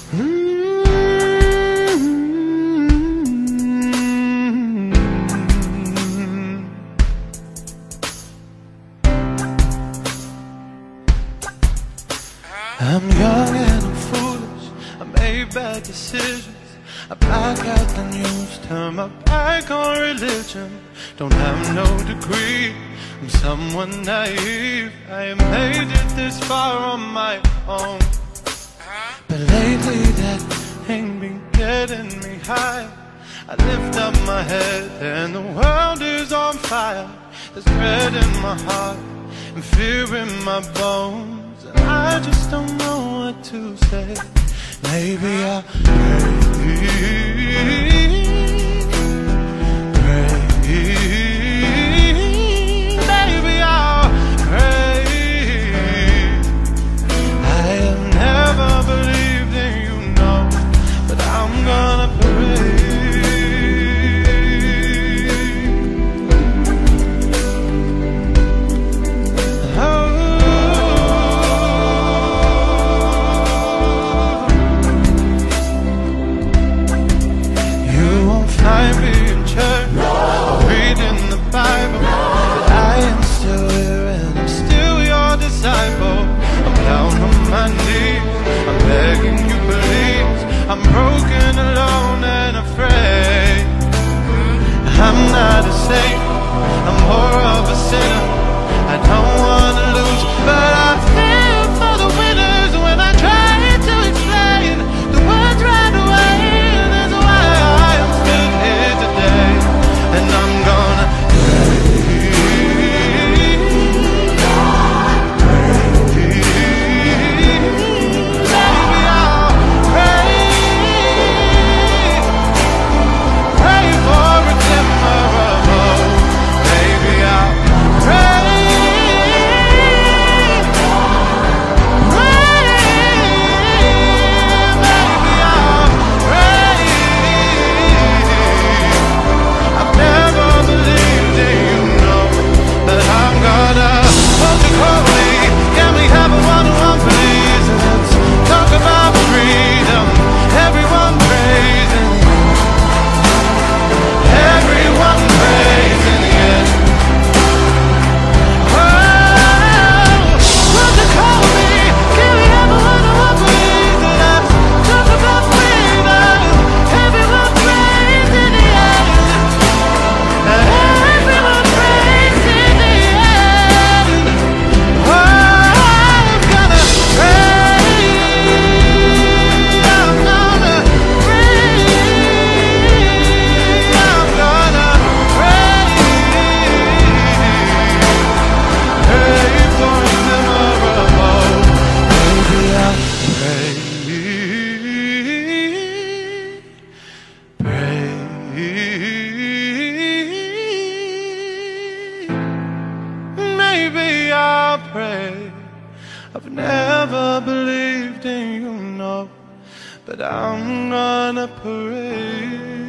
I'm young and I'm foolish, I made bad decisions. I black out the news, turn my back on religion. Don't have no degree, I'm someone naive. I ain't made it this far on my own, but lately that ain't been getting me high. I lift up my head and the world is on fire. There's dread in my heart and fear in my bones, and I just don't know what to say. Maybe I'll maybe I'll pray. I have never believed in you, no, but I'm gonna pray. Find me in church, reading the Bible, but I am still here and I'm still your disciple. I'm down on my knees, I'm begging you please. I'm broken, alone and afraid. I'm not a saint, I'm more of a sinner. I don't wanna lose, but I feel for the winners when I try to explain the words right away. And I'm gonna pray for a glimmer of hope. Maybe I'll pray. Maybe I'll pray. I've never believed in you, no, but I'm gonna pray.